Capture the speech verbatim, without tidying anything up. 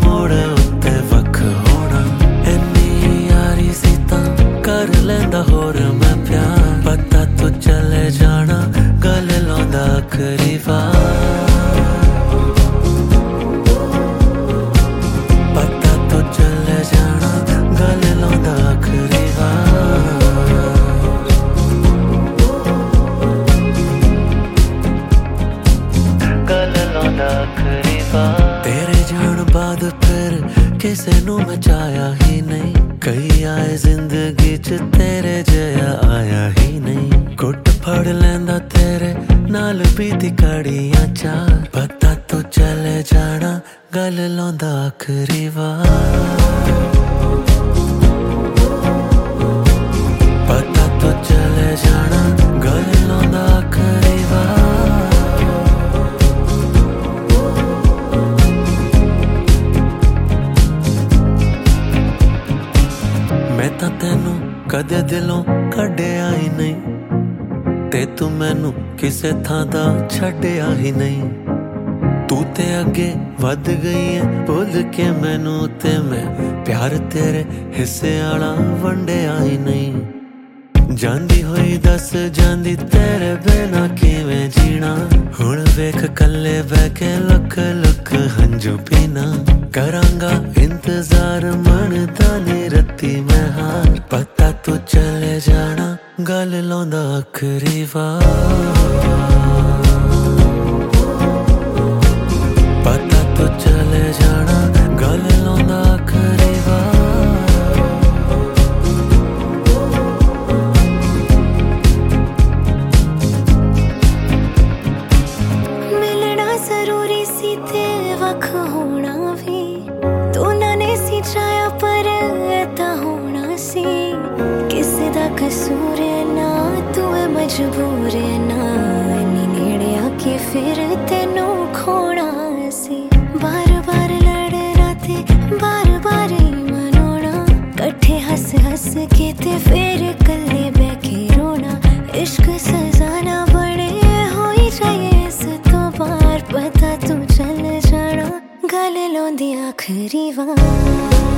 मोड़ उत्ते वख होना। इन्नी यारी सी तां कर लैंदा होर मैं प्यार। पता तू चले जाना गल लाउंदा आखरी वार। पता तू चले जाना गल लाउंदा आखरी वार। गल लाउंदा आखरी वार। तेरे जान बाद फिर किसे नू मैं चाया ही नहीं। कई आए जिंदगी च तेरे जया आया ही नहीं। घुट फड़ लैंदा तेरे नाल बीती कड़ियां चार। पता तू चले जाना गल लाउंदा आखरी वार। पता तू चले जाना गल लाउंदा आखरी वार। मैं तां तैनू कदे दिलों कड्डिया ही नहीं। ते तू मैनू किसे थां दा छड्डिया ही नहीं। तू ते अगे वध गई है भुल के मैनू। ते मैं प्यार तेरे हिस्से आला वंडिया ही नहीं। जांदी होई दस जांदी तेरे बिना किवें जीना। हुण वेख कल्ले बह के लुक लुक हंजू पीना। करांगा इंतजार मनदा नी रत्ती मैं हार। पता तू चले जाना गल लाउंदा आखरी वार। पता तू चले जाना गल लाउंदा आखरी वार। मिलना जरूरी सी ते वख होना भी। तू ना ने सी चाया पर ऐता होना सी। किसे दा कसूर ना तू है मजबूर ना। इन्नी नेड़े आके फिर तेनू खोना सी। बार बार लड़ना ते बार बार ही मनाना। कट्ठे हस हस के ते फिर कल्ले बह के रोना। इश्क सजा ना बने होई जाए इस तो बार। पता तू चल जाना गल लाउंदी आखरी वार।